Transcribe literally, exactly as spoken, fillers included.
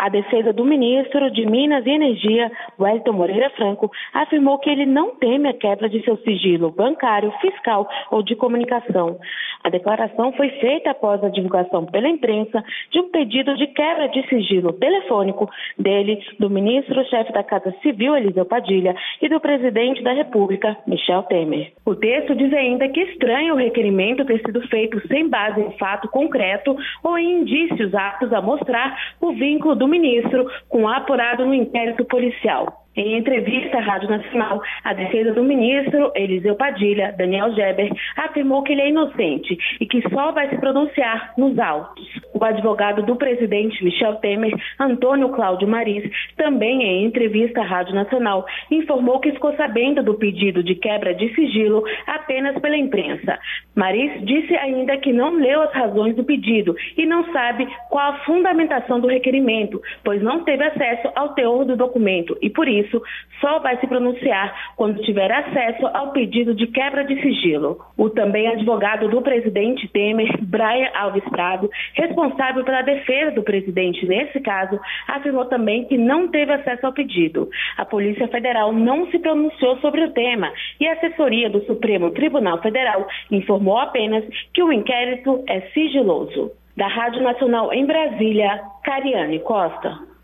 A defesa do ministro de Minas e Energia, Wellington Moreira Franco, afirmou que ele não teme a quebra de seu sigilo bancário, fiscal ou de comunicação. A declaração foi feita após a divulgação pela imprensa de um pedido de quebra de sigilo telefônico dele, do ministro-chefe da Casa Civil, Eliseu Padilha, e do presidente da República, Michel Temer. O texto diz ainda que estranha o requerimento ter sido feito sem base em fato concreto ou em indícios aptos a mostrar o vínculo do ministro com o apurado no inquérito policial. Em entrevista à Rádio Nacional, a defesa do ministro, Eliseu Padilha, Daniel Geber, afirmou que ele é inocente e que só vai se pronunciar nos autos. O advogado do presidente Michel Temer, Antônio Cláudio Maris, também em entrevista à Rádio Nacional, informou que ficou sabendo do pedido de quebra de sigilo apenas pela imprensa. Maris disse ainda que não leu as razões do pedido e não sabe qual a fundamentação do requerimento, pois não teve acesso ao teor do documento e, por isso, só vai se pronunciar quando tiver acesso ao pedido de quebra de sigilo. O também advogado do presidente Temer, Brian Alves Prado, responsável pela defesa do presidente nesse caso, afirmou também que não teve acesso ao pedido. A Polícia Federal não se pronunciou sobre o tema e a assessoria do Supremo Tribunal Federal informou apenas que o inquérito é sigiloso. Da Rádio Nacional em Brasília, Cariane Costa.